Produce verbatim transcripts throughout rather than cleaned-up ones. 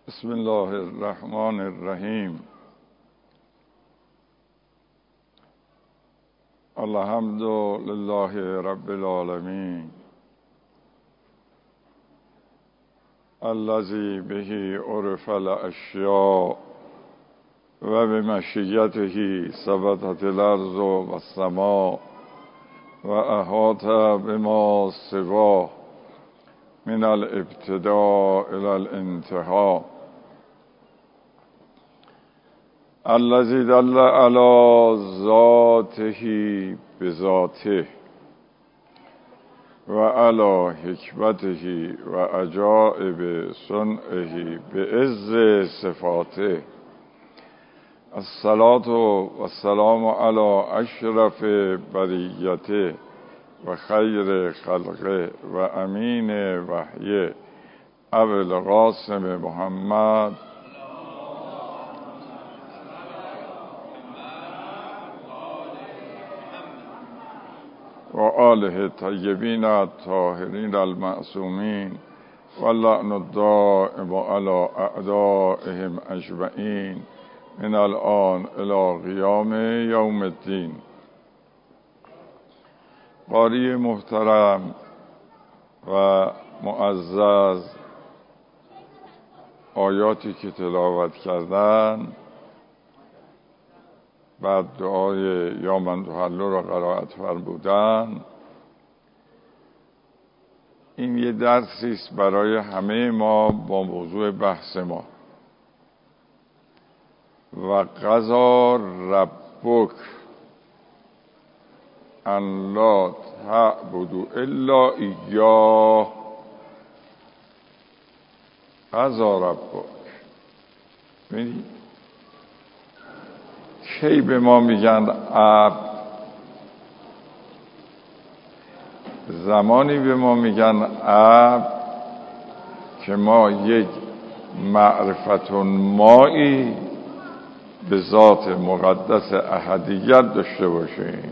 بسم الله الرحمن الرحیم. الحمد لله رب العالمین الذی به عرف الاشیاء و بمشیته ثبتت الارض و السماء و احاط بما سواه من الابتداء الى الانتهاء الذي دل على ذاته بذاته و على حکمته و عجائب صنعه بعز صفاته. الصلاة والسلام على اشرف بریته و خیر خلقه و امین وحیه ابو القاسم محمد و آله الطیبین الطاهرین المعصومین و اللعن الدائم علی اعدائهم اجمعین من الآن الی قیام یوم الدین. قاری محترم و معزز، آیاتی که تلاوت کردن بعد دعای یا من تحلو را قرائت فرمودن، این یه درسی است برای همه ما با موضوع بحث ما. و قضا ربک ان لا تعبدوا الا ایاه. قضا ربک، ببینید کی به ما میگن عبد؟ زمانی به ما میگن عبد که ما یک معرفت مایی به ذات مقدس احدیت داشته باشیم.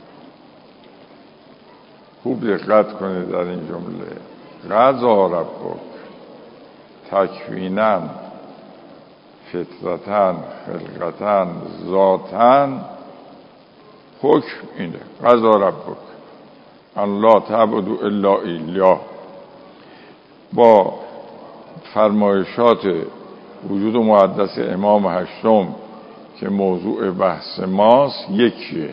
خوب دقت کنید در این جمله. قضا ربک تکویناً، فطرتاً، خلقتاً، ذاتاً، حکم اینه. قضا ربک ان لا تعبدوا الا ایاه. با فرمایشات وجود مقدس امام هشتم که موضوع بحث ماست یکیه.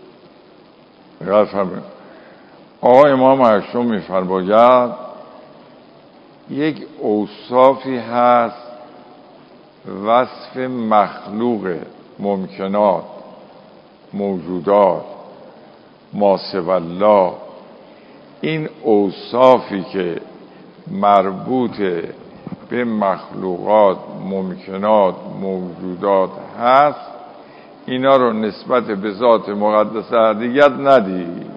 آقا امام هشتم می‌فرماید یک اوصافی هست وصف مخلوق، ممکنات، موجودات، ما سوی الله، این اوصافی که مربوط به مخلوقات، ممکنات، موجودات هست، اینا رو نسبت به ذات مقدس احدیت ندید.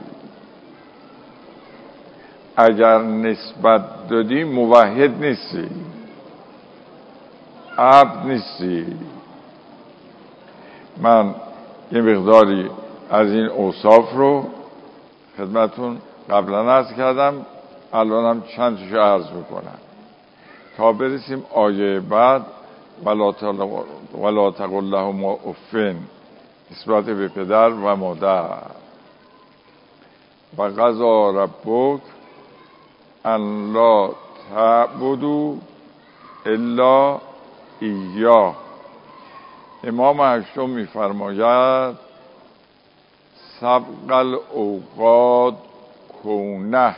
اگر نسبت دادی موحد نیستی، عبد نیستی. من یه مقداری از این اوصاف رو خدمتون قبلا عرض کردم، الانم چند تاشو عرض میکنم تا برسیم آیه بعد. ولا تقل لهما اف، نسبت به پدر و مادر. و قضا ربک ان لا تعبدوا الا ایاه. امام هشتم میفرماید سبق الاوقات کونه،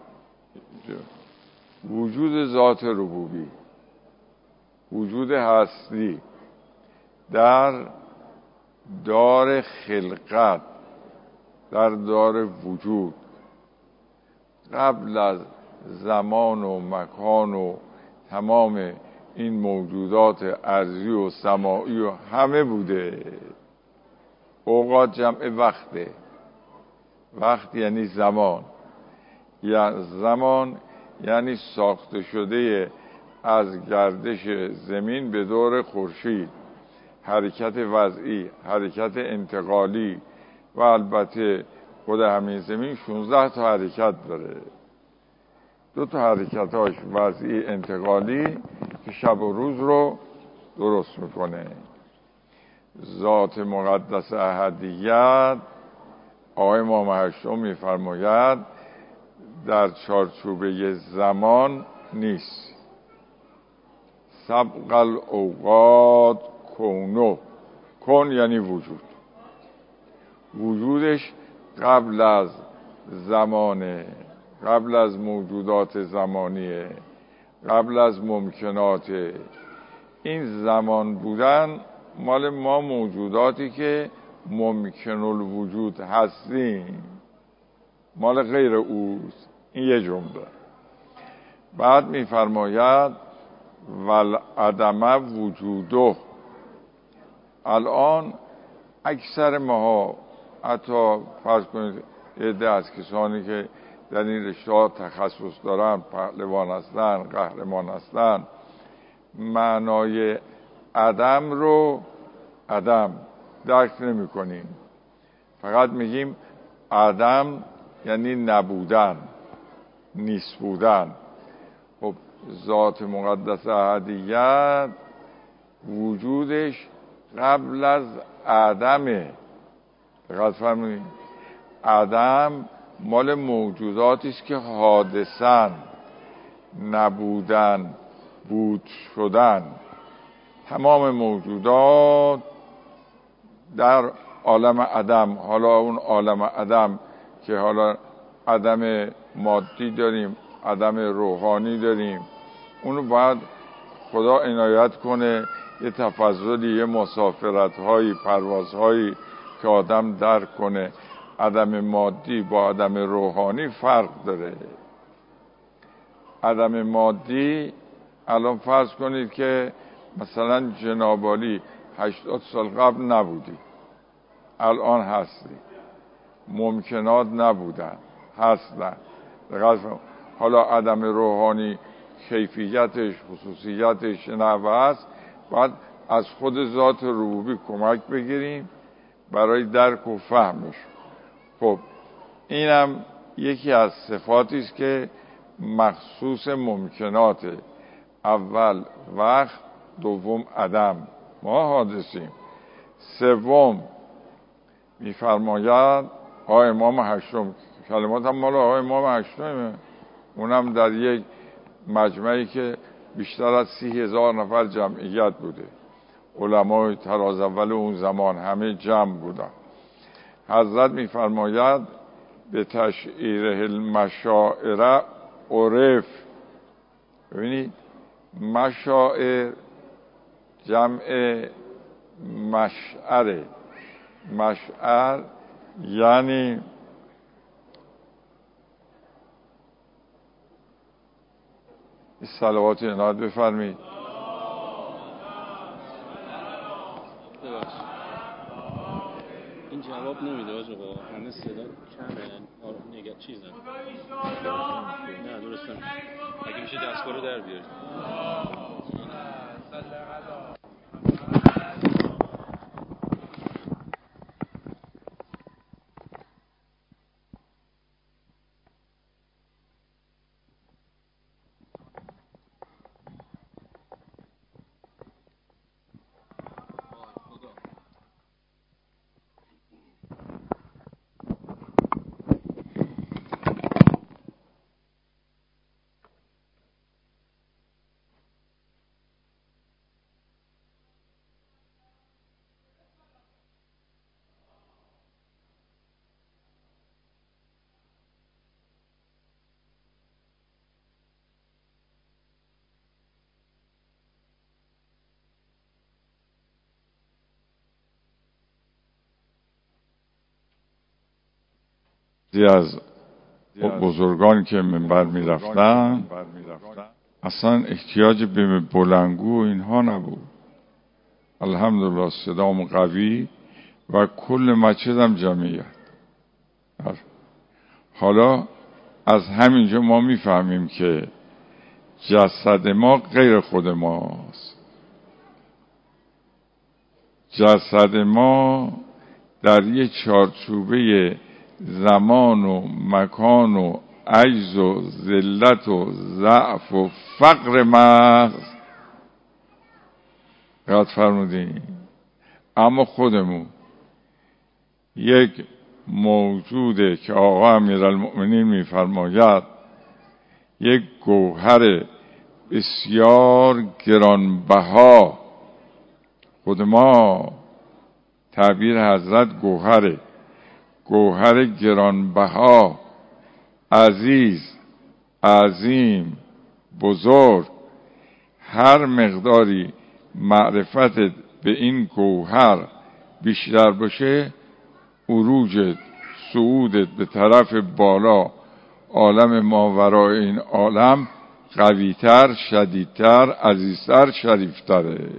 وجود ذات ربوبی، وجود هستی در دار خلقت، در دار وجود، قبل از زمان و مکان و تمام این موجودات ارضی و سماعی و همه بوده. اوقات جمع وقته. وقت یعنی زمان، یا زمان یعنی ساخته شده از گردش زمین به دور خورشید، حرکت وضعی، حرکت انتقالی، و البته خود همین زمین شانزده تا حرکت داره. دو تا حرکتاش وضعی انتقالی که شب و روز رو درست میکنه. ذات مقدس احدیت آقای امام هشتم میفرماید در چارچوبه زمان نیست. سبق الاوقات کونو، کن یعنی وجود، وجودش قبل از زمانه، قبل از موجودات زمانیه، قبل از ممکنات. این زمان بودن مال ما موجوداتی که ممکن الوجود هستیم، مال غیر اوست. این یه جمله. بعد میفرماید والعدم وجوده. الان اکثر ماها، حتی فرض کنید عده از کسانی که در این رشته تخصص دارن، پهلوان هستن، قهرمان هستن، معنای عدم رو عدم درک نمی کنیم. فقط میگیم عدم یعنی نبودن، نیست بودن. خب ذات مقدس احدیت وجودش قبل از عدمه. دقت فرمایید، عدم مال موجوداتی است که حادثن، نبودن، بود شدن. تمام موجودات در عالم عدم، حالا اون عالم عدم که حالا عدم مادی داریم، عدم روحانی داریم، اونو باید خدا عنایت کنه یه تفضلی، یه مسافرت هایی، پرواز هایی که آدم درک کنه عدم مادی با عدم روحانی فرق داره. عدم مادی الان فرض کنید که مثلا جناب عالی هشتاد سال قبل نبودی، الان هستی. ممکنات نبودن، هستن. حالا عدم روحانی کیفیتش، خصوصیتش نحوه است، باید از خود ذات ربوبی کمک بگیریم برای درک و فهمش. خب اینم یکی از صفاتی است که مخصوص ممکناته. اول وقت، دوم عدم، ما حادثیم. سوم میفرماید آقای امام هشتم، کلمات هم مال آقای امام هشتمه، اونم در یک مجمعی که بیشتر از سی هزار نفر جمعیت بوده، علمای تراز اول اون زمان همه جمع بودن. حضرت میفرماید به تشعیره المشاعر عرف. ببینید مشاعر جمع مشعره. مشعر یعنی صلوات عنایت بفرمید. این جواب نمیده آجا، همه صدا کمه. آره نگه چیزن. نه درست نمیشه. اگه میشه دستگاه رو در بیارید. از بزرگان که منبر می رفتن اصلا احتیاج به بلندگو اینها نبود. الحمدلله صدام قوی و کل مسجد هم جمعیت. حالا از همینجا ما میفهمیم که جسد ما غیر خود ماست. جسد ما در یک چارچوبه زمان و مکان و عجز و ذلت و ضعف و فقر محض قد فرمودیم. اما خودمون یک موجوده که آقا امیرالمؤمنین میفرماید یک گوهر بسیار گرانبها، خود ما تعبیر حضرت گوهره، گوهر گرانبها، عزیز، عظیم، بزرگ. هر مقداری معرفتت به این گوهر بیشتر باشه، عروجت، صعودت به طرف بالا، عالم ماورای این عالم قویتر، شدیدتر، عزیزتر، شریفتره.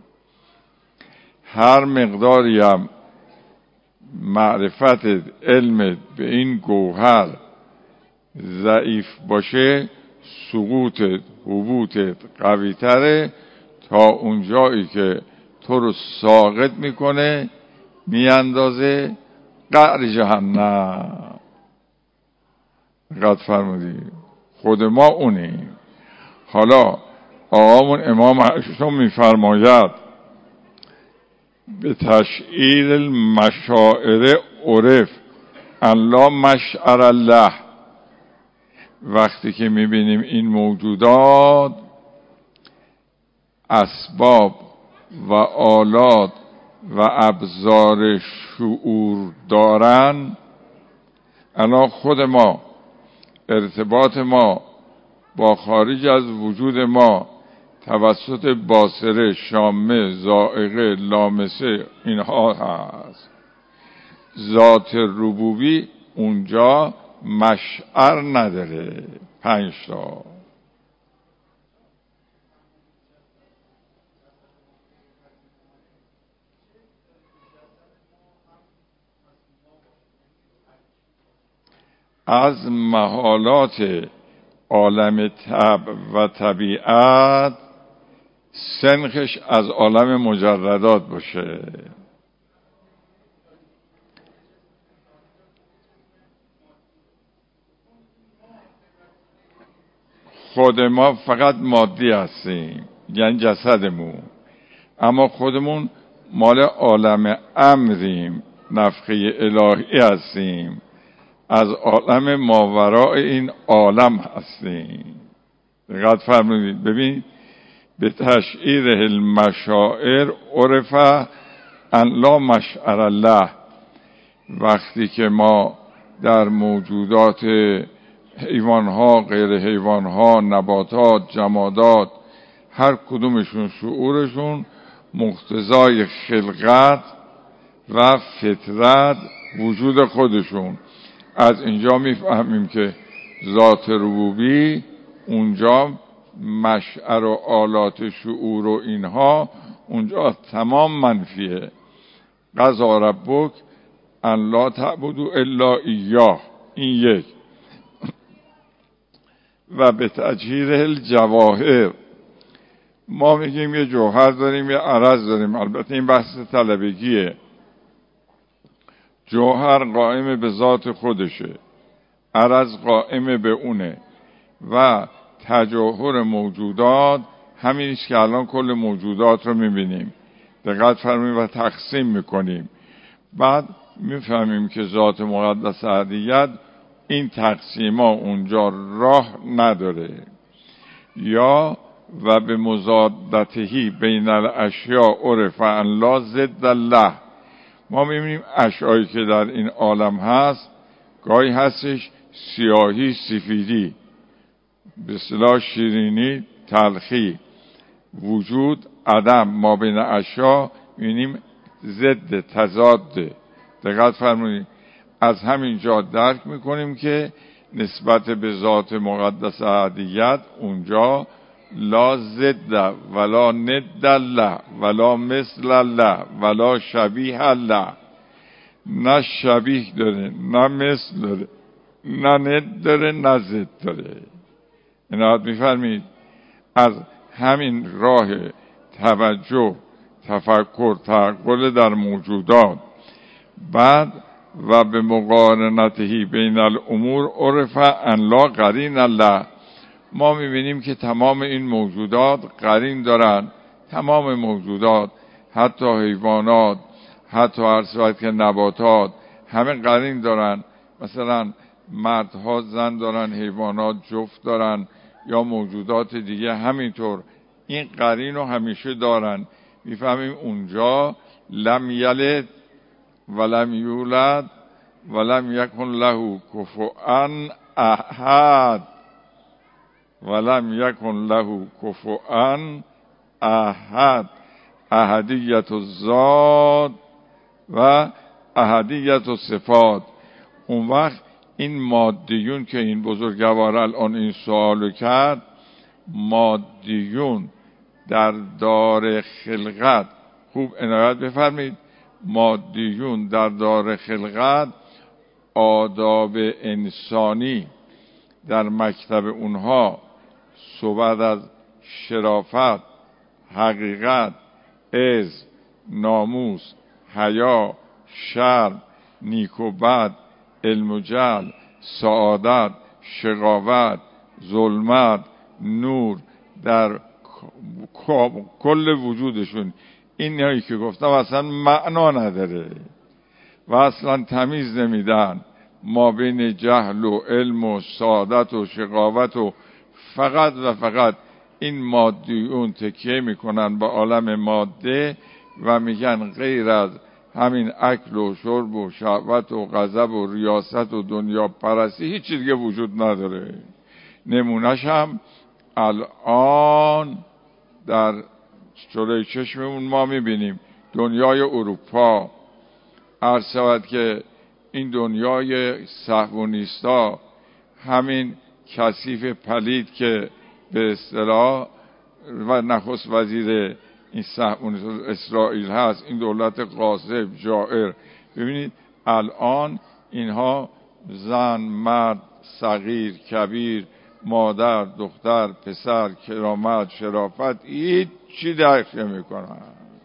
هر مقداری هم معرفتت، علمت به این گوهر ضعیف باشه، سقوطت، هبوطت قویتره تا اونجایی که تو رو ساقط میکنه، میاندازه قعر جهنم. قد فرمودی خود ما اونیم. حالا آقامون امام هشتم میفرماید به تشعیر المشاعر عرف ان لا مشعر الله. وقتی که میبینیم این موجودات اسباب و آلات و ابزار شعور دارن، الان خود ما، ارتباط ما با خارج از وجود ما توسط باصره، شامه، ذائقه، لامسه اینها هست. ذات ربوبی اونجا مشعر نداره. پنج تا از محالات عالم طبع و طبیعت سنخش از عالم مجردات باشه. خود ما فقط مادی هستیم، یعنی جسدمون، اما خودمون مال عالم امریم، نفخه الهی هستیم، از عالم ماورای این عالم هستیم. دقت فرمودید. ببین به تشعیر المشاعر عرف ان لا مشعر الله. وقتی که ما در موجودات حیوانها، غیر حیوانها، نباتات، جمادات، هر کدومشون شعورشون مقتضای خلقت و فطرت وجود خودشون، از اینجا میفهمیم که ذات ربوبی اونجا مشعر و آلات شعور و اینها اونجا تمام منفیه. قضا ربک ان لا تعبدوا الا ایاه، این یک. و به تجهیر الجواهر، ما میگیم یه جوهر داریم یه عرض داریم، البته این بحث طلبگیه. جوهر قائم به ذات خودشه، عرض قائم به اونه و تجاهر موجودات همینیست که الان کل موجودات رو میبینیم. دقت فرمایید و تقسیم میکنیم. بعد میفهمیم که ذات مقدس احدیت این تقسیما اونجا راه نداره. یا و به مضادتهی بین الاشیاء عرف ان لا ضد الله. ما میبینیم اشیایی که در این عالم هست گاهی هستش سیاهی سفیدی، به اصطلاح شیرینی تلخی، وجود عدم، ما بین اشیا میبینیم ضد، تضاد. دقت فرمایید. از همین جا درک میکنیم که نسبت به ذات مقدس احدیت اونجا لا ضد ولا ند الله ولا مثل الله ولا شبیه الله. نه شبیه داره، نه مثل داره، نه ند داره، نه ضد داره. اینات میفرمید. از همین راه توجه، تفکر، تعقل در موجودات، بعد و به مقارنتهی بین الامور عرف ان لا قرین الله. ما میبینیم که تمام این موجودات قرین دارن، تمام موجودات، حتی حیوانات، حتی هر صورت که نباتات، همه قرین دارن. مثلا مردها زن دارن، حیوانات جفت دارن، یا موجودات دیگه همینطور این قرین رو همیشه دارن. میفهمیم اونجا لم یلد ولم یولد ولم یکن له کفوا احد، ولم یکن له کفوا احد، احدیت الذات و احدیت الصفات. اون وقت این مادیون که این بزرگوار الان این سوالو کرد، مادیون در دار خلقت، خوب عنایت بفرمید، مادیون در دار خلقت آداب انسانی در مکتب اونها صحبت از شرافت، حقیقت، عز، ناموس، حیا، شرم، نیک و بد، علم و جهل، سعادت، شقاوت، ظلمت، نور در کل وجودشون، این هایی که گفتم اصلا معنا نداره و اصلا تمیز نمیدن ما بین جهل و علم و سعادت و شقاوت، و فقط و فقط این مادیون تکیه میکنن به عالم ماده و میگن غیر از همین اکل و شرب و شهوت و غضب و ریاست و دنیا پرستی هیچ چیز دیگه وجود نداره. نمونهش هم الان در جلوی چشممون ما میبینیم دنیای اروپا. عرض شود که این دنیای صهیونیستا، همین کثیف پلید که به اصطلاح و نخست وزیر این صهیونیست اسرائیل هست، این دولت غاصب جائر، ببینید الان اینها زن، مرد، صغیر، کبیر، مادر، دختر، پسر، کرامت، شرافت، هیچ چی درک نمی‌کنن.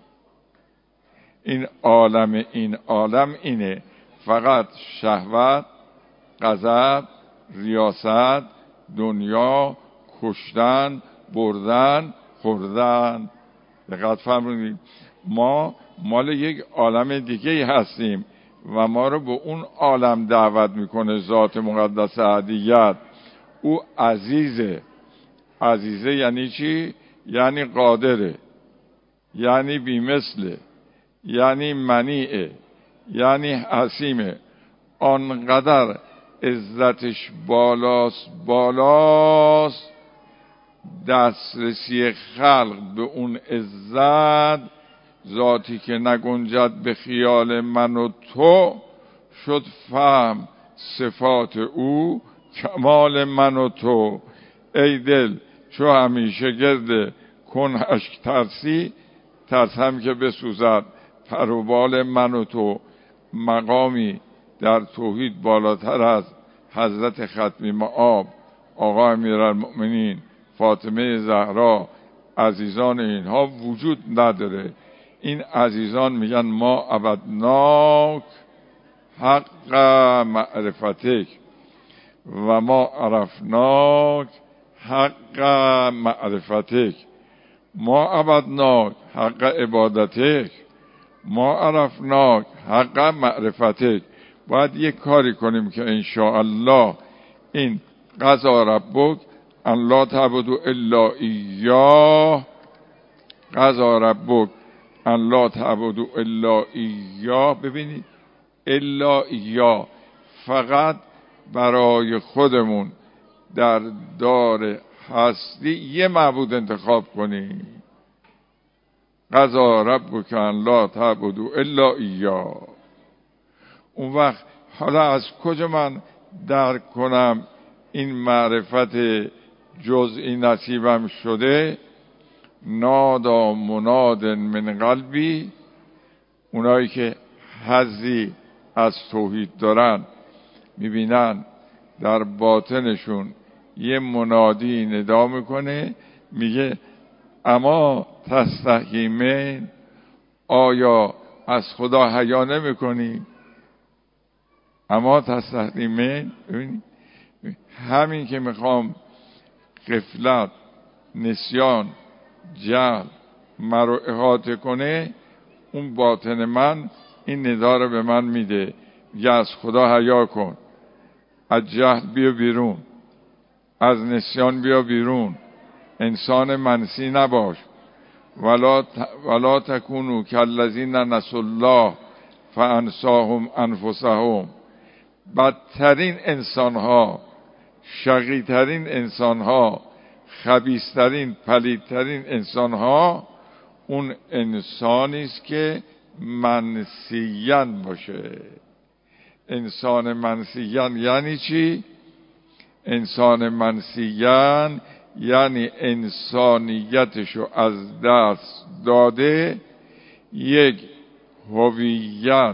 این عالم این عالم اینه، فقط شهوت، غضب، ریاست، دنیا، کشتن، بردن، خوردن. دقت فرمودید ما مال یک عالم دیگه هستیم و ما رو به اون عالم دعوت میکنه ذات مقدس احدیت. او عزیزه. عزیزه یعنی چی؟ یعنی قادره، یعنی بیمثله، یعنی منیعه، یعنی حسیمه. آنقدر عزتش بالاست بالاست دسترسی خلق به اون عزت، ذاتی که نگنجد به خیال من و تو، شد فهم صفات او کمال من و تو. ای دل چو همیشه گرد کن اشک ترسی، ترسم که بسوزد پر و بال من و تو. مقامی در توحید بالاتر از حضرت ختمی مآب آقا امیرالمؤمنین فاطمه زهرا، عزیزان اینها وجود نداره. این عزیزان میگن ما عبدناک حق معرفتک و ما عرفناک حق معرفتک. ما عبدناک حق عبادتک، ما عرفناک حق معرفتک. باید یک کاری کنیم که انشاءالله این قضا ربک ان لا تعبدوا الا ایاه، قضا ربک ان لا تعبدوا الا ایاه. ببینید الا ایاه، فقط برای خودمون در دار هستی یه معبود انتخاب کنیم. قضا ربک ان لا تعبدوا الا ایاه. اون وقت حالا از کجا من درک کنم این معرفت جزئی نصیبم شده؟ نادا مناد من قلبی، اونایی که حظی از توحید دارن میبینن در باطنشون یه منادی ندا میکنه، میگه اما تستحیین، آیا از خدا حیا نمیکنی؟ اما تستحیین. همین که میخوام غفلت، نسیان، جهل، مرا احاطه کنه، اون باطن من این ندا رو به من میده، میگه از خدا حیا کن، از جهل بیا بیرون، از نسیان بیا بیرون، انسان منسی نباش، ولا ولا تکونوا کالذین نسوا الله فانساهم انفسهم. بدترین انسانها، شقیترین انسانها، خبیثترین پلیدترین انسانها اون انسانی است که منسیان باشه. انسان منسیان یعنی چی؟ انسان منسیان یعنی انسانیتشو از دست داده، یک هویت،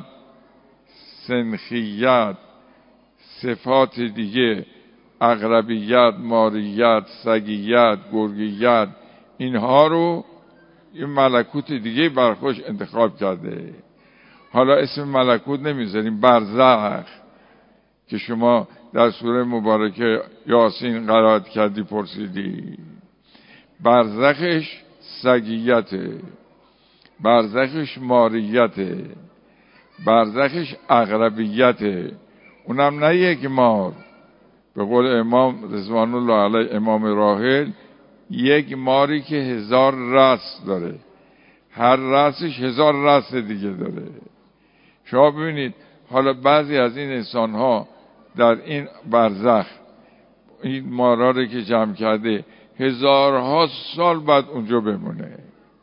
سنخیت، صفات دیگه، عقربیت، ماریت، سگیت، گرگیت، اینها رو یه ملکوت دیگه برخوش انتخاب کرده. حالا اسم ملکوت نمیذاریم، برزخ که شما در سوره مبارکه یاسین قرائت کردی پرسیدی. برزخش سگیته، برزخش ماریته، برزخش عقربیته. اونم نه یک مار، به قول امام رضوان الله علیه امام راحل، یک ماری که هزار راس داره، هر راسش هزار راس دیگه داره. شما ببینید حالا بعضی از این انسان ها در این برزخ این مارا رو که جمع کرده هزارها سال بعد اونجا بمونه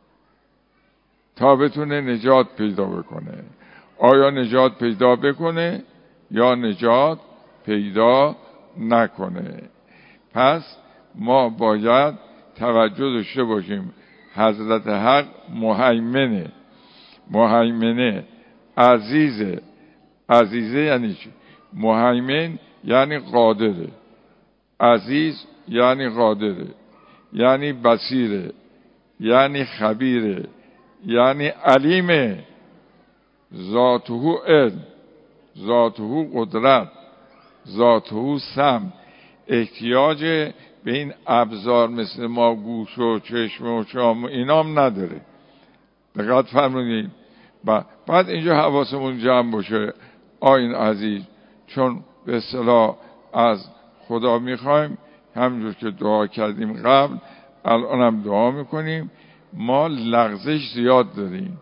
تا بتونه نجات پیدا بکنه. آیا نجات پیدا بکنه یا نجات پیدا نکنه؟ پس ما باید توجه داشته باشیم. حضرت حق مهیمنه، مهیمنه عزیزه. عزیزه یعنی چی؟ مهیمن یعنی قادره، عزیز یعنی قادره، یعنی بصیره، یعنی خبیره، یعنی علیمه. ذاته علم، ذاته قدرت، ذاته سمع. احتیاج به این ابزار مثل ما گوش و چشم و شام اینام نداره. دقت فرمودید؟ بعد اینجا حواسمون جمع باشه. آیین عزیز، چون به اصطلاح از خدا میخوایم، همونجور که دعا کردیم قبل، الان هم دعا میکنیم. ما لغزش زیاد داریم،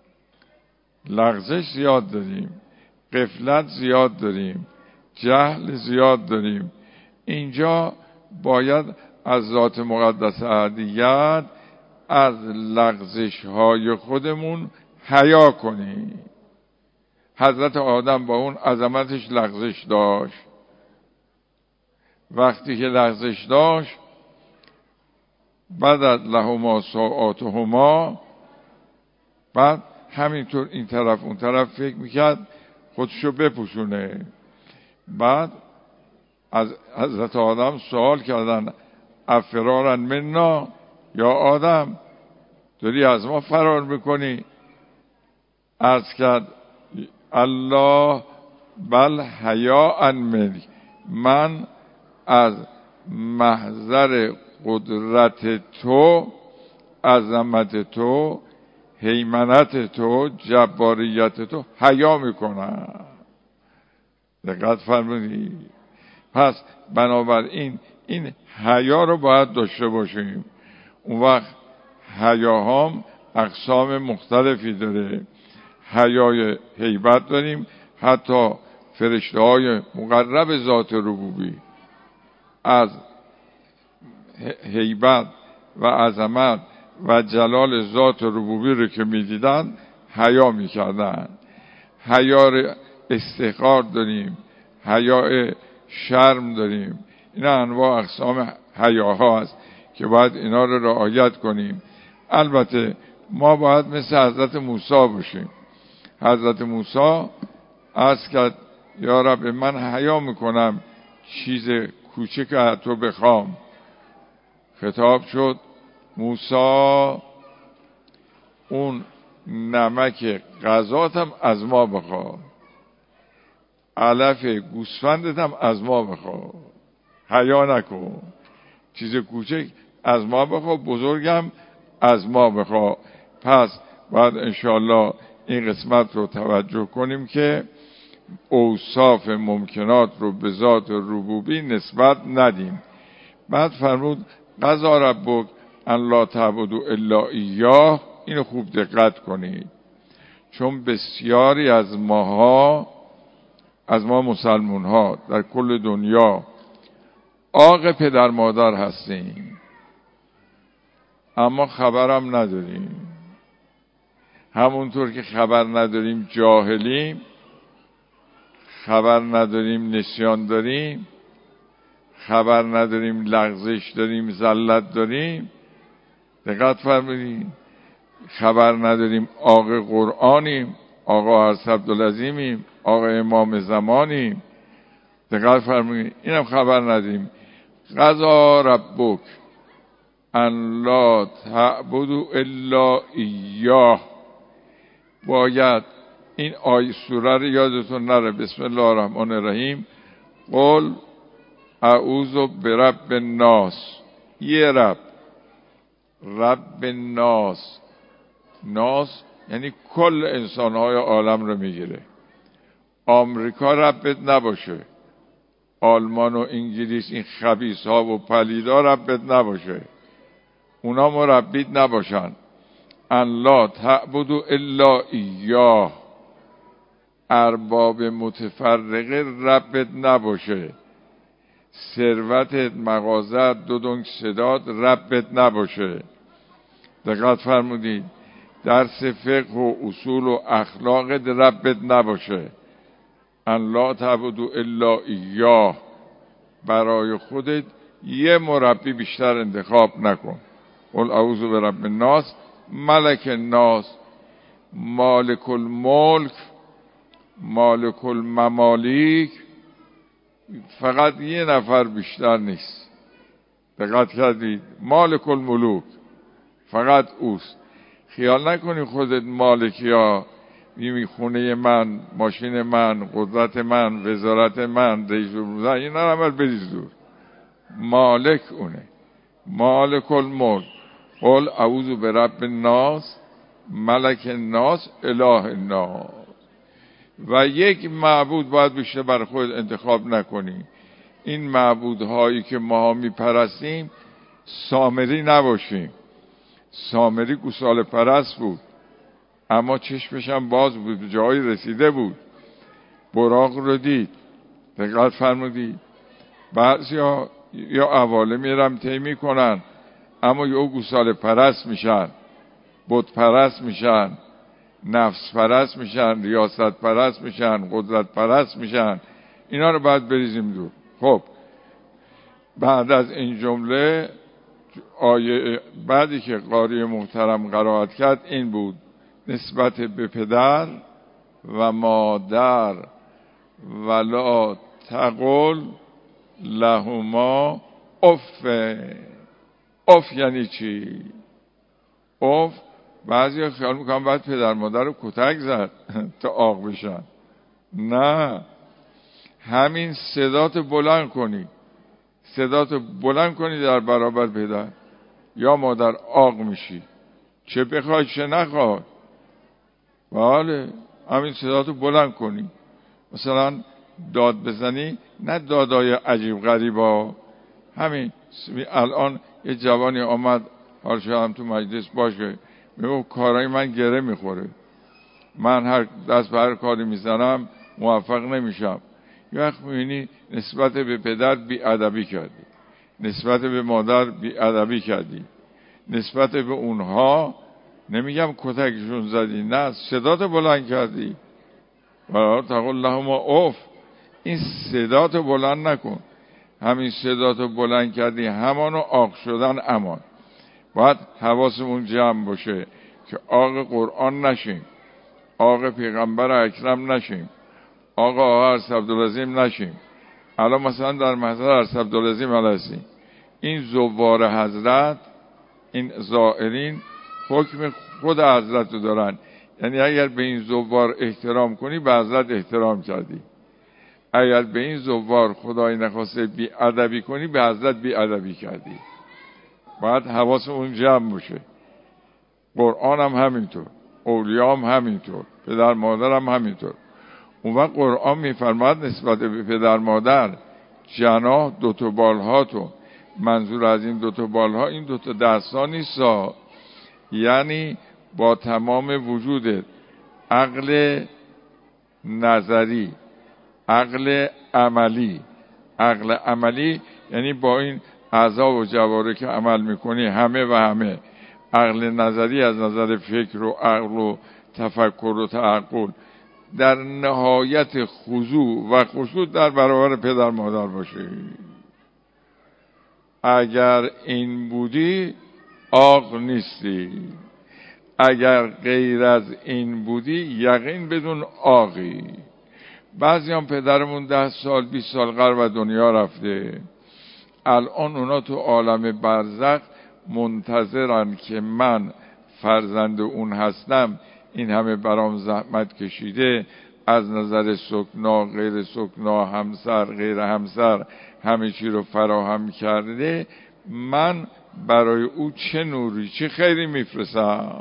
لغزش زیاد داریم، غفلت زیاد داریم، جهل زیاد داریم. اینجا باید از ذات مقدس احدیت، از لغزش های خودمون حیا کنیم. حضرت آدم با اون عظمتش لغزش داشت. وقتی که لغزش داشت، بدت لهما سوآتهما، بعد همینطور این طرف اون طرف فکر میکرد خودشو بپوشونه. بعد از حضرت آدم سوال کردن افرارن منا، یا آدم داری از ما فرار میکنی؟ عرض کرد الله بل حیاء منک، من از محضر قدرت تو، عظمت تو، هیمنت تو، جباریت تو حیا میکنم. دقت فرمودید؟ پس بنابراین این حیا رو باید داشته باشیم. اون وقت حیاهام اقسام مختلفی داره. حیای هیبت داریم، حتی فرشته های مقرب ذات ربوبی از هیبت و عظمت و جلال ذات ربوبی رو که میدیدن حیا میکردن. حیا استحقار داریم، حیا شرم داریم. اینا انواع اقسام حیاها هست که باید اینا رو رعایت کنیم. البته ما باید مثل حضرت موسی باشیم. حضرت موسی عرض کرد یا رب من حیا میکنم چیز کوچک از تو بخوام. خطاب شد موسی اون نمک غذاتم از ما بخواه، علف گوسفندتم از ما بخواه، حیا نکن، چیز کوچک از ما بخواه، بزرگم از ما بخوا. پس باید انشاءالله این قسمت رو توجه کنیم که اوصاف ممکنات رو به ذات ربوبی نسبت ندیم. بعد فرمود قضا ربک ان لا تعبدوا الا ایاه. اینو خوب دقت کنید، چون بسیاری از ماها، از ما مسلمون ها در کل دنیا عاق پدر مادر هستیم، اما خبرم نداریم. همونطور که خبر نداریم جاهلیم، خبر نداریم نسیان داریم، خبر نداریم لغزش داریم، ذلت داریم. دقت فرمودید، خبر نداریم عاق قرآنیم، آقا حضرت عبدالعظیمیم، آقا امام زمانیم. دقت فرمودید، اینم خبر نداریم. قضا ربک ان لا تعبدوا الا ایاه. باید این آیه سوره رو یادتون نره. بسم الله الرحمن الرحیم. قل اعوذ برب الناس. یه رب، رب الناس، ناس یعنی کل انسانهای عالم رو میگیره. آمریکا ربت نباشه، آلمان و انگلیس این خبیث ها و پلیدا ربت نباشه، اونا مربیت نباشن. ان لا تعبدوا الا ایاه. ارباب متفرقه ربت نباشه، ثروتت، مغازت، دو دنگ صدات ربت نباشه. دقت فرمودید، درس فقه و اصول و اخلاقت ربت نباشه. ان لا تعبدوا الا ایاه. برای خودت یه مربی بیشتر انتخاب نکن. قل اعوذ برب الناس، ملک الناس، مالک الملک، مالک الممالیک. فقط یه نفر بیشتر نیست. دقت کردید؟ مالک الملوک فقط اوست. خیال نکنی خودت مالکی ها، میمی خونه من، ماشین من، قدرت من، وزارت من، رئیس جمهور، اینا رو بریز دور. مالک اونه، مالک الملک. قل اعوذ برب الناس، ملک الناس، اله الناس. و یک معبود باید بیشتر برای خود انتخاب نکنی. این معبودهایی که ما میپرستیم سامری نباشیم. سامری گوساله پرست بود، اما چشمش هم باز بود، به جایی رسیده بود، براق رو دید. دقت فرمودید؟ بعضی ها یا عوالمی رمتی میکنن، اما یا گوساله پرست میشن، بت پرست میشن، نفس پرست میشن، ریاست پرست میشن، قدرت پرست میشن. اینا رو باید بریزیم دور. خب بعد از این جمله آیه بعدی که قاری محترم قرائت کرد این بود: نسبت به پدر و مادر ولا تقل لهما اف. اف یعنی چی؟ اف بعضی خیال میکنم باید پدر مادر رو کتک زد تا عاق بشن. نه، همین صدات بلند کنی، صدات بلند کنی در برابر پدر یا مادر عاق میشی، چه بخوای چه نخوای. بله، همین صداتو بلند کنی. مثلا داد بزنی، نه دادای عجیب غریبا. همین الان یه جوانی آمد، حال شدم تو مجلس باشه، میگه کارای من گره میخوره، من هر دست به هر کاری میزنم موفق نمیشم. یه وقت میبینی نسبت به پدر بی ادبی کردی، نسبت به مادر بی ادبی کردی، نسبت به اونها نمیگم کتکشون زدی، نه صدات بلند کردی. ولا تقل لهما اوف. این صدات بلند نکن. همین صدات بلند کردی همانو عاق شدن امان. باید حواسمون جمع باشه که عاق قرآن نشیم، عاق پیغمبر اکرم نشیم، عاق آقا حضرت عبدالعظیم نشیم. الان مثلا در محضر حضرت عبدالعظیم علیه این زوار حضرت، این زائرین حکم خود حضرت رو دارن. یعنی اگر به این زوار احترام کنی به حضرت احترام کردی، اگر به این زوار خدای نخواسته بی ادبی کنی به حضرت بی ادبی کردی. باید حواسمون جمع باشه. قرآن هم همینطور، اولیام همینطور، پدر مادرم همینطور. اون وقت قرآن میفرماد نسبت به پدر مادر جناح دوتا بالهاتون، منظور از این دوتا بالها این دوتا دستا نیستا، یعنی با تمام وجودت، عقل نظری، عقل عملی. عقل عملی یعنی با این اعضا و جواره که عمل میکنی همه و همه. عقل نظری از نظر فکر و عقل و تفکر و تعقل، در نهایت خضوع و خشوع در برابر پدر مادر باشی. اگر این بودی عاق نیستی، اگر غیر از این بودی یقین بدون عاقی. بعضی هم پدرمون ده سال بیست سال غرب و دنیا رفته، الان اونا تو عالم برزخ منتظرن که من فرزند اون هستم، این همه برام زحمت کشیده، از نظر سکنا غیر سکنا، همسر غیر همسر، همه چی رو فراهم کرده، من برای او چه نوری چه خیری میفرستم.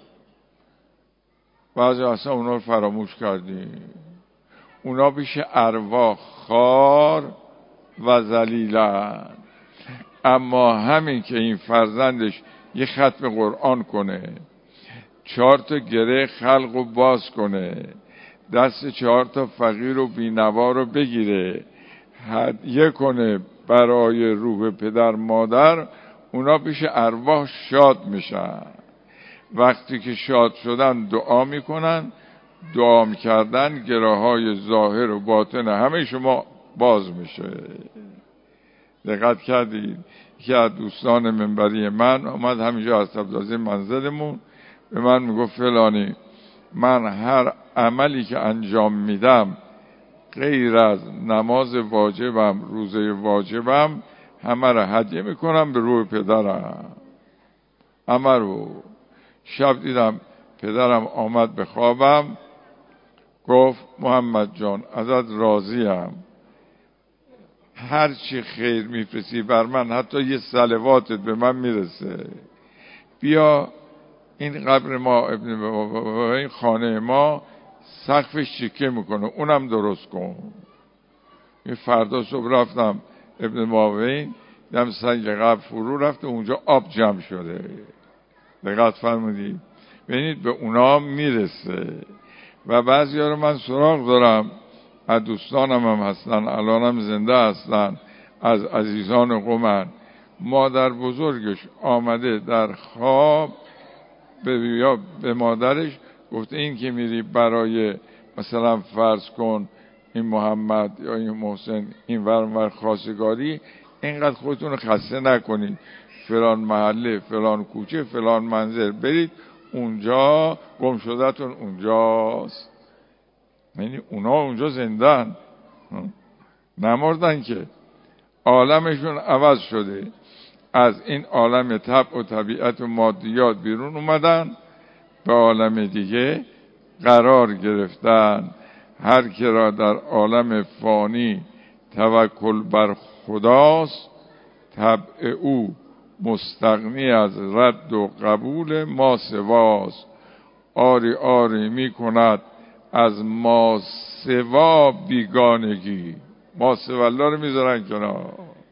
بعضی اصلا اونا رو فراموش کردیم. اونا پیش ارواح خار و ذلیلن، اما همین که این فرزندش یه ختم قرآن کنه، چهار تا گره خلق و باز کنه، دست چهار تا فقیر و بینوا رو بگیره، هدیه کنه برای روح پدر مادر، اونا پیش ارواح شاد میشن. وقتی که شاد شدن دعا میکنن، دعا کردن گره های ظاهر و باطن همه شما باز میشه. دقت کردید که از دوستان منبری من اومد همینجا از تبدازی منزلمون به من میگفت فلانی، من هر عملی که انجام میدم غیر از نماز واجبم، روزه واجبم، همه را هدیه میکنم به روح پدرم. همه رو. شب دیدم پدرم آمد به خوابم، گفت محمد جان ازت راضیم، هر چی خیر میفرستی بر من، حتی یه صلواتت به من میرسه، بیا این قبر ما ابن بابا، این خانه ما سقفش چیکه میکنه اونم درست کن. این فردا صبح رفتم ابن ماوین، دیدم سنگ قبر فرو رفته، اونجا آب جمع شده. دقت فرمودید؟ ببینید به اونا میرسه. و بعضی ها رو من سراغ دارم، از دوستانم هم هستن، الانم زنده هستن، از عزیزان قومن، مادر بزرگش آمده در خواب به, یا به مادرش گفته این که میری برای مثلا فرض کن این محمد یا این محسن این ورمور خواستگاری، اینقدر خودتون رو خسته نکنید، فلان محله، فلان کوچه، فلان منزل برید اونجا، گم شدهتون اونجاست. یعنی اونا اونجا زندن، نمردن که، عالمشون عوض شده، از این عالم طبع و طبیعت و مادیات بیرون اومدن، به عالم دیگه قرار گرفتن. هر که را در عالم فانی توکل بر خداست، طبع او مستغنی از رد و قبول ما سواست. آری آری می کند از ما سوا بیگانگی، ما سوا الله رو میذارن کنار.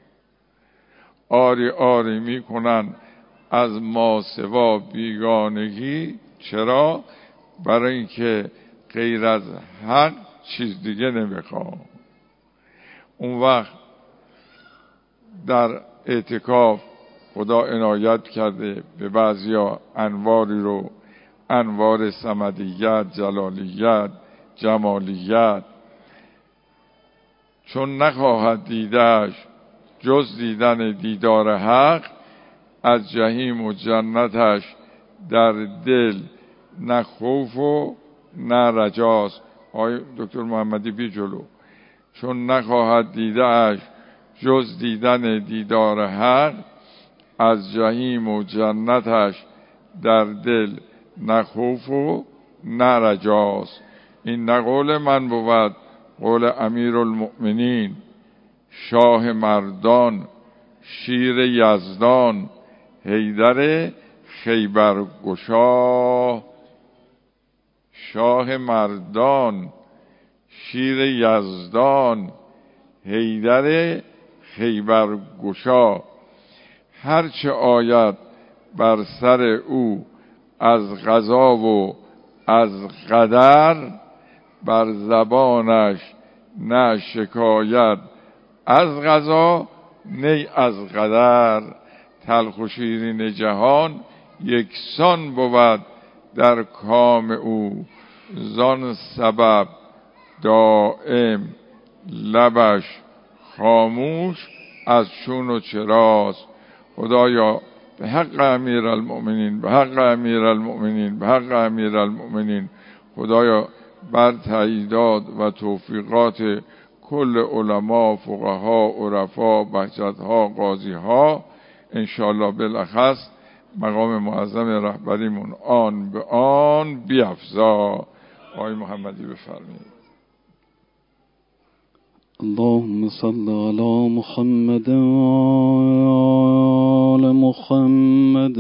آری آری می کنن از ما سوا بیگانگی. چرا؟ برای اینکه غیر از حق چیز دیگه نمیخوام. اون وقت در اعتکاف خدا عنایت کرده به بعضیا انواری رو، انوار صمدیت، جلالیت، جمالیت، چون نخواهد دیدش جز دیدن دیدار حق، از جهیم و جنتش در دل نه خوف و نه رجاست. آقای دکتر محمدی بی جلو، چون نخواهد دیدش جز دیدن دیدار حق، از جهیم و جنتش در دل نه خوف و نه رجاست. این نه قول من بود، قول امیر المؤمنین، شاه مردان، شیر یزدان، حیدر خیبر گشا، شاه مردان شیر یزدان، حیدر خیبر گشا. هرچه آید بر سر او از قضا و از قدر، بر زبانش نه شکایت از قضا نی از قدر. تلخ و شیرین جهان یکسان بود در کام او، زان سبب دائم لبش خاموش از چون و چراست. خدایا به حق امیر المؤمنین، به حق امیر المؤمنین، به حق امیر المؤمنین، خدایا بر تاییدات و توفیقات کل علما، فقها، عرفا، بهجتها، قاضیها، انشاءالله بالاخص مقام معظم رهبریمون آن به آن بیفزا. آقای محمدی بفرمایید. اللهم صل على محمد و آل محمد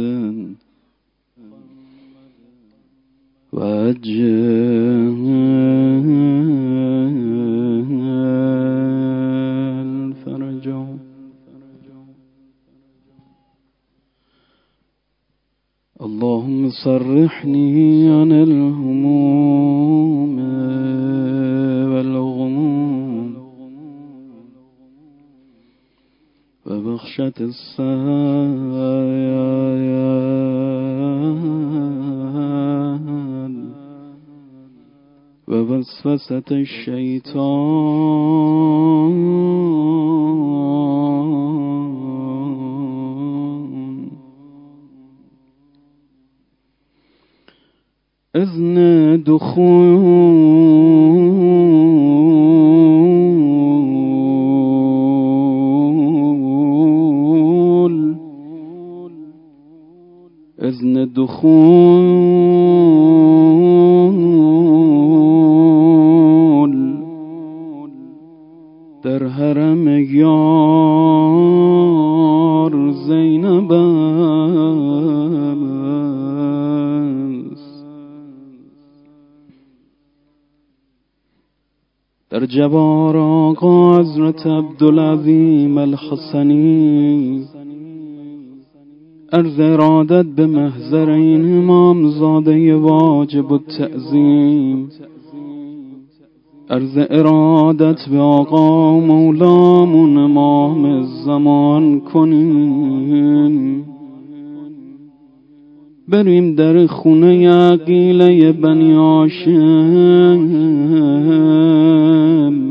و عجل فرجا. اللهم صرحني عن الهموم والغموم وبخشة السيان ووسوسة الشيطان. إذن دخول إذن دخول در حرم یار زینب در جوار آقا حضرت عبدالعظیم الحسنی، عرض ارادت به محضر این امام زاده واجب التعظیم، عرض ارادت به آقا مولامون امام الزمان کنیم. بریم در خونه عقیله بنی هاشم،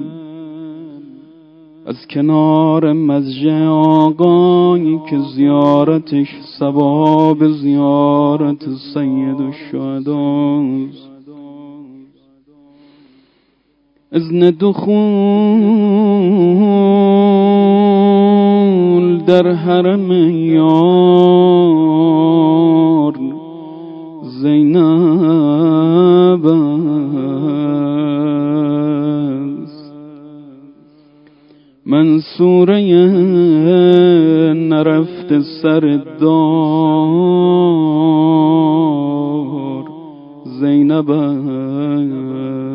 از کنار مسجد آقایی که زیارتش ثواب زیارت سید الشهداست. اذن دخول در حرم یار زینب است. منصوره نرفت سر دار زینب است.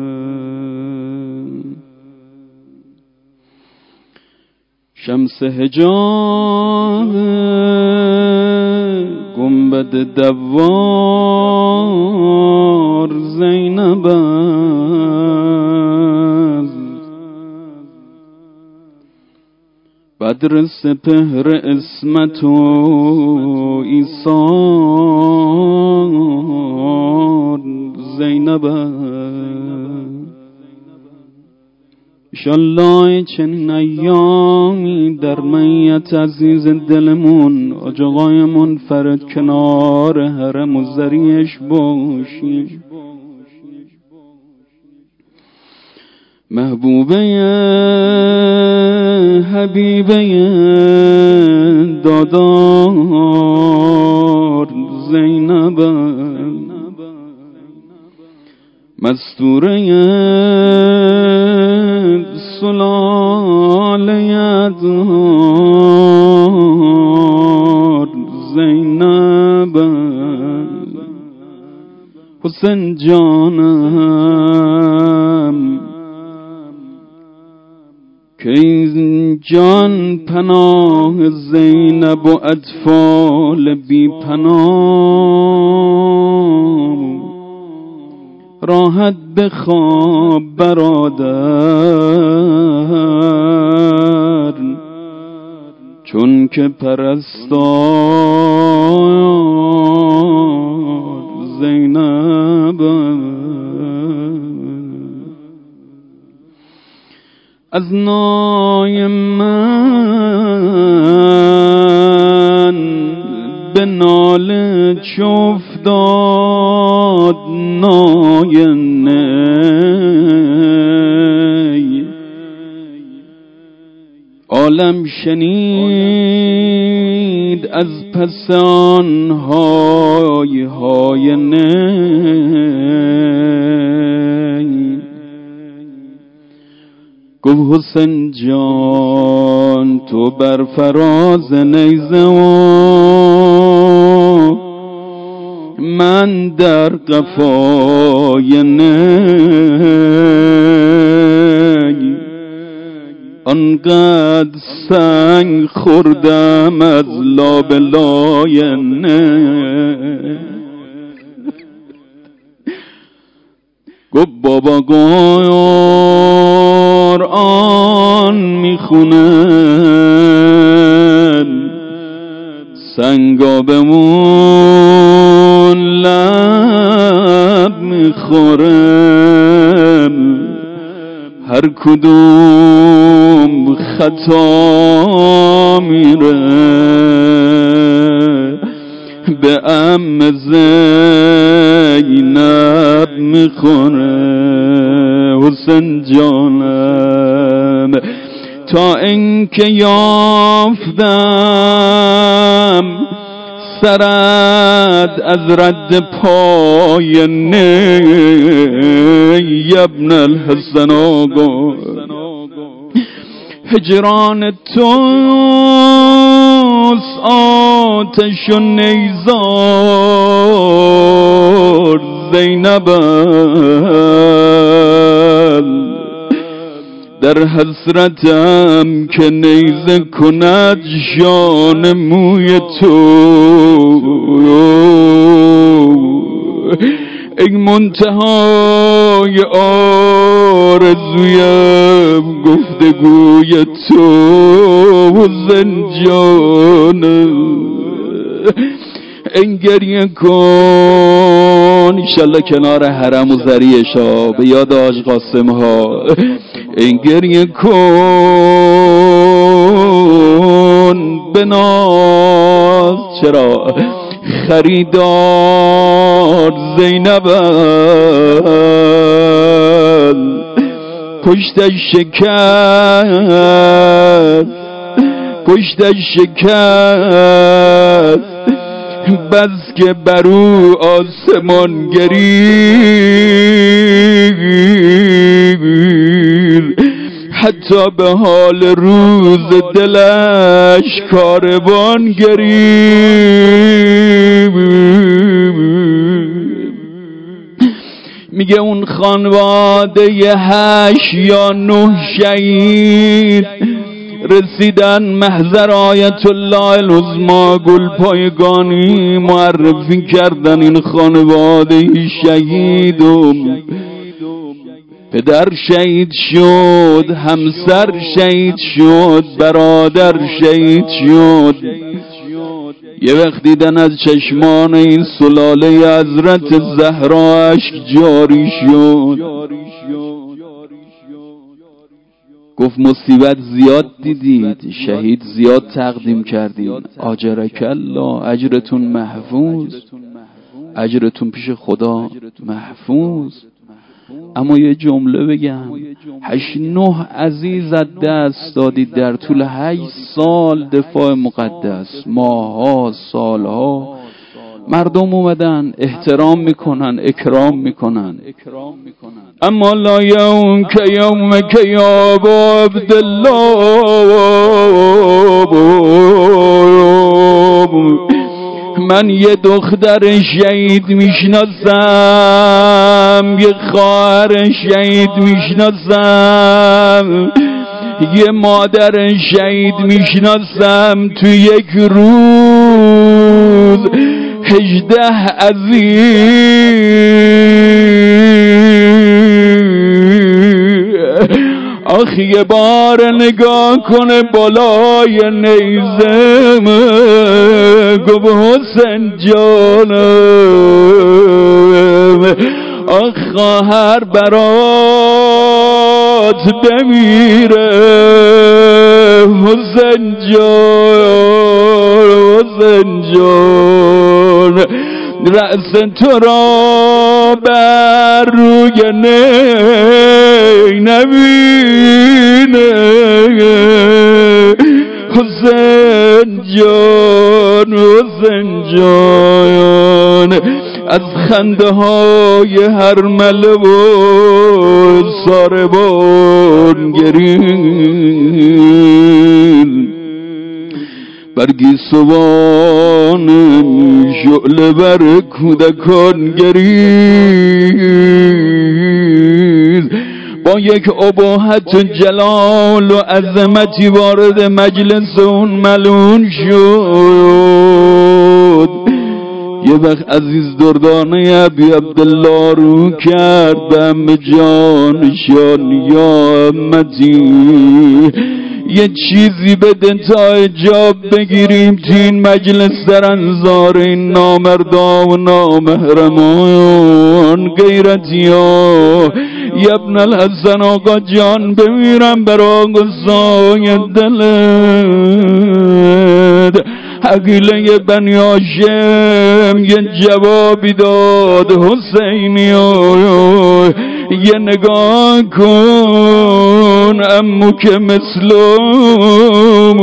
شمس حجاب گنبد دوار زینب است. بدر سپهر اسمت و ایثار زینب است. انشالله چنین ایامی در میت عزیز دلمون آجاقای منفرد کنار حرم و ذریعش باشیم. محبوبه حبیبه دادار زینب مستوره سلاله دار زینب حسین جانم که این جان پناه زینب و اطفال بی پناه راحت بخواب برادر چون که پرستار زینب از نای من به ناله چوفتاد نای نی عالم شنید از پس آن های های نی گفت حسین جان تو بر فراز نیزه و من در قفای نی آنقدر سنگ خوردم از لابلای نی گفت بابا قرآن میخونن سنگا بمون لب میخورم هر کدوم خطا میره به ام زینب میخوره حسین جانم تا اینکه یافتم سرد از رد پای نی ابن الحسن آقا هجران توست آتش و نیزار زینب در حسرتم که نیزه کند جان موی تو ای منتهای آرزویم گفتگوی تو حسین جانم این گریه کن ایشالله کنار حرم و زریشا به یاد آج قاسم ها این گریه کن بناز چرا خریدار زینب کشتش شکست کشتش شکست بس که برو آسمان گریر حتی به حال روز دلش کاروان گریر میگه اون خانواده هشت یا نه شهید رسیدن محضر آیت الله العظما گل پایگانی معرفی کردن این خانواده شهیدم پدر شهید شد همسر شهید شد برادر شهید شد یه وقت دیدن از چشمان این سلاله حضرت زهرا اشک جاری شد گفت مصیبت زیاد دیدید شهید زیاد تقدیم کردید آجرک الله اجرتون محفوظ اجرتون پیش خدا محفوظ اما یه جمله بگم هشت نه عزیز از دست دادید در طول هشت سال دفاع مقدس ماها سالها مردم اومدن احترام میکنن اکرام میکنن اما لا یوم که یوم که یا عبدالله من یه دختر شهید میشناسم، یه خواهر شهید میشناسم، یه مادر شهید میشناسم. تو یک روز هجده عزیز، آخ یه بار نگاه کنه بالای نیزم، گفت حسین جانم، آخ خواهر برات بمیره، حسین جان، حسین جان، رأس تو را بر روی نی نبینه، حسین جان، حسین جان. از خنده های هرمله و ساربان گریل، برگی سوان شعله بر کودکان گریز، با یک اباحت و جلال و عظمتی وارد مجلس اون ملعون شد. یه وقت عزیز دردانه ابی عبدالله رو کرد به ام جانشان، یا امتی یه چیزی بده تا اجاب بگیریم تو این مجلس در انظار این نامردا و نامحرمان غیرتیا. ابن الحسن آقا جان بمیرم برا گسای دلت. عقیله بنی هاشم یه جوابی داد، حسینی یه نگاه کن امو که مسلم،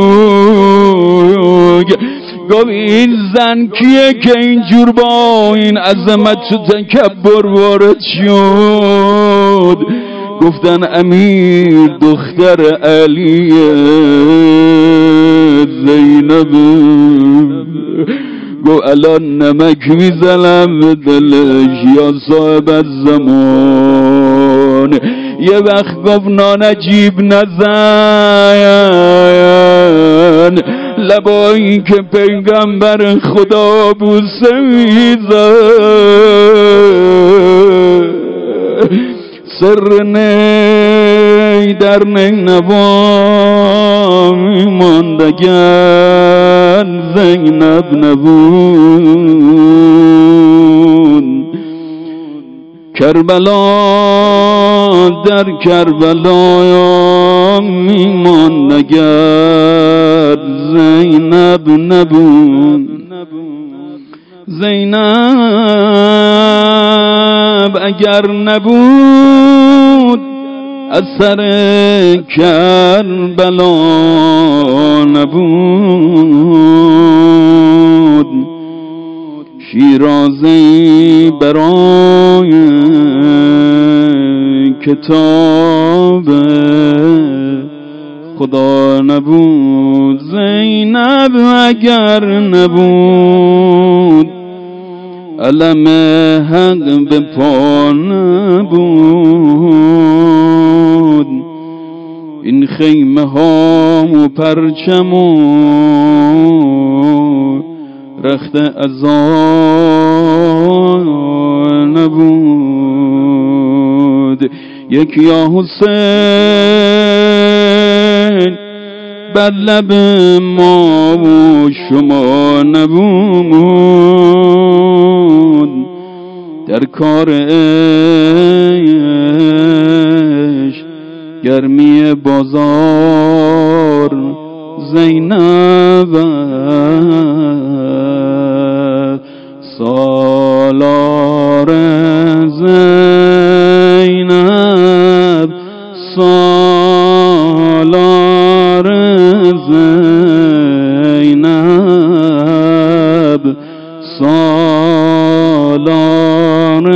گفت این زن کیه که اینجور با این عظمت و تکبر وارد شد؟ گفتن امیر دختر علی زینب. گو الان نمک میزنم به دلش یا صاحب الزمان. یه وقت گفت نانجیب نزن، لبایی که پیغمبر خدا بوسه میزن. سر نی در نینوا میماندگن زینب نبود. کربلا در کربلا میماندگن زینب نبود. زینب اگر نبود از سر کربلا نبود. شیرازی برای کتاب خدا نبود. زینب اگر نبود علم حق به پا نبود. این خیمه ها و پرچم و رخت عزا نبود. یک یا حسین بر لب ما و شما نبود. در کار عشق گرمی بازار زینب سالار زینب سالار زینب سالار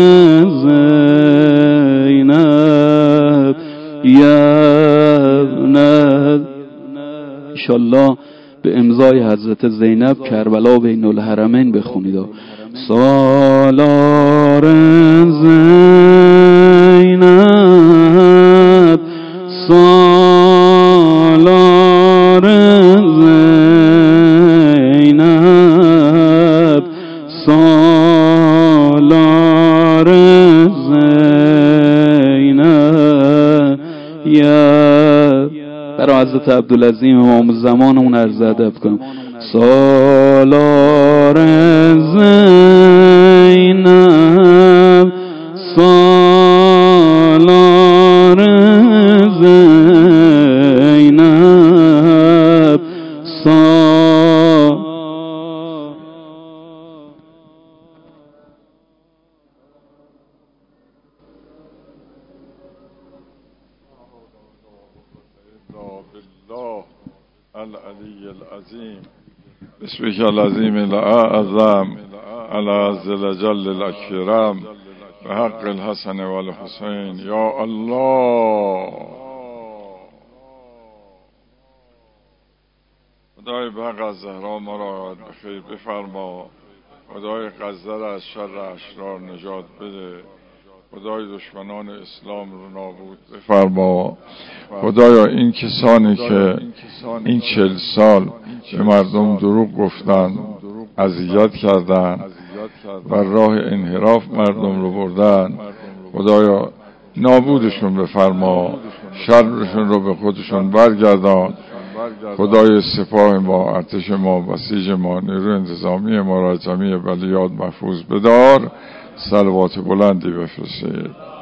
زینب یبنب. انشالله به امضا رضای حضرت زینب کربلا بین الحرمین بخونید. سالار زینب سالار زینب سالار زینب یا برای حضرت عبدالعظیم امام زمانمون عرض ادب کنم. سالار زینب سالار زینب سالار بالله العلی العظیم بسمك العظیم الاعظم علی ذل جل الاکرم به حق الحسن و الحسین یا الله. خدای به حق از زهرا ما را بخیر بفرما. خدای غزه را از شر اشرار نجات بده. خدای دشمنان اسلام رو نابود بفرما. خدایا این کسانی که این چل سال به مردم دروغ گفتن، اذیت کردن و راه انحراف مردم رو بردن، خدایا نابودشون بفرما، شرشون رو به خودشون برگردان. خدای سپاه ما، ارتش ما، بسیج ما، نیروی انتظامی ما را جمیع بلیات محفوظ بدار. صلوات بلندی بفرستید.